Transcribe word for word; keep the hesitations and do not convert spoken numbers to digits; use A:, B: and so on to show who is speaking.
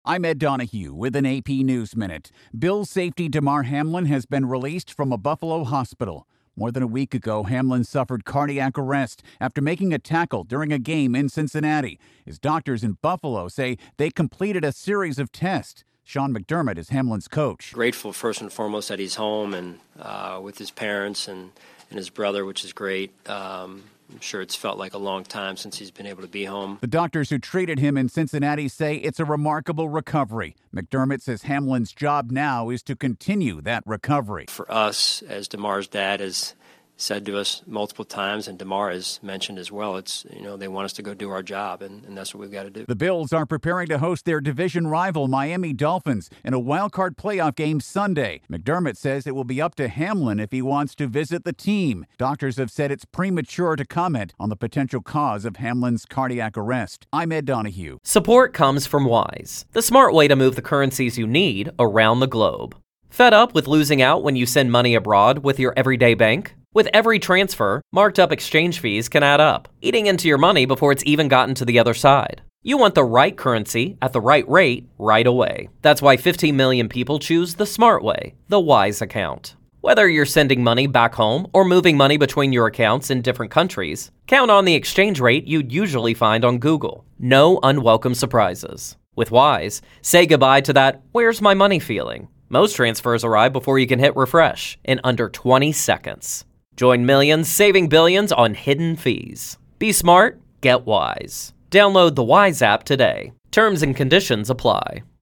A: I'm Ed Donahue with an A P News Minute. Bills safety Damar Hamlin has been released from a Buffalo hospital. More than a week ago, Hamlin suffered cardiac arrest after making a tackle during a game in Cincinnati. His doctors in Buffalo say they completed a series of tests. Sean McDermott is Hamlin's coach.
B: Grateful first and foremost that he's home and uh, with his parents and, and his brother, which is great. Um, I'm sure it's felt like a long time since he's been able to be home.
A: The doctors who treated him in Cincinnati say it's a remarkable recovery. McDermott says Hamlin's job now is to continue that recovery.
B: For us, as Damar's dad has said to us multiple times, and Damar has mentioned as well, it's, you know, they want us to go do our job, and, and that's what we've got to do.
A: The Bills are preparing to host their division rival Miami Dolphins in a wild-card playoff game Sunday. McDermott says it will be up to Hamlin if he wants to visit the team. Doctors have said it's premature to comment on the potential cause of Hamlin's cardiac arrest. I'm Ed Donahue.
C: Support comes from Wise, the smart way to move the currencies you need around the globe. Fed up with losing out when you send money abroad with your everyday bank? With every transfer, marked up exchange fees can add up, eating into your money before it's even gotten to the other side. You want the right currency at the right rate right away. That's why fifteen million people choose the smart way, the Wise account. Whether you're sending money back home or moving money between your accounts in different countries, count on the exchange rate you'd usually find on Google. No unwelcome surprises. With Wise, say goodbye to that "where's my money" feeling. Most transfers arrive before you can hit refresh in under twenty seconds. Join millions saving billions on hidden fees. Be smart, get Wise. Download the Wise app today. Terms and conditions apply.